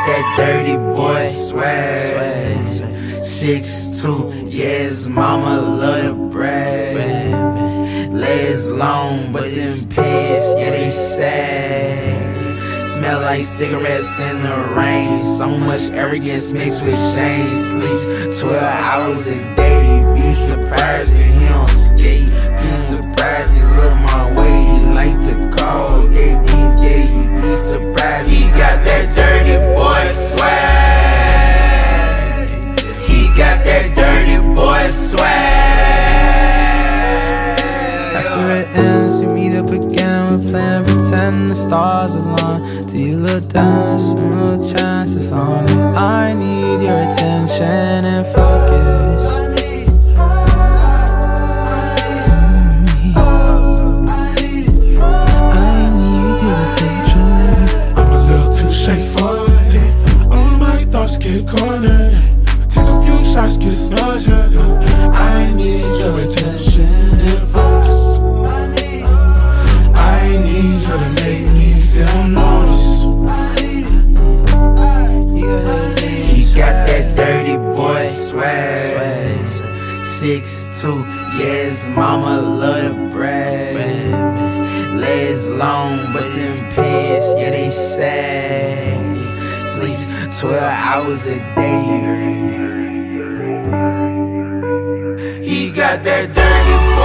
that dirty boy swag. 6'2", yeah, his mama love to brag. Legs long, but them pants, yeah, they sag. Smell like cigarettes in the rain. So much arrogance mixed with shame. Sleeps 12 hours a day. Be surprised that he don't skate. Be surprised he look my way. He like to call get these gay. You be surprised he got that dirty boy swag. He got that dirty boy swag. After it ends, we meet up again. We're playing pretend the stars align. Do you look down? Some real chances on it. I need your attention and focus. I need your attention. I'm a little too straightforward. All my thoughts get cornered. Take a few shots, get nauseous. I need your attention and focus. I need you to make me feel noticed. He got that dirty boy swag. 6'2", yeah, his mama love to brag. Legs long, but them pants, yeah, they sag. Sleeps 12 hours a day. He got that dirty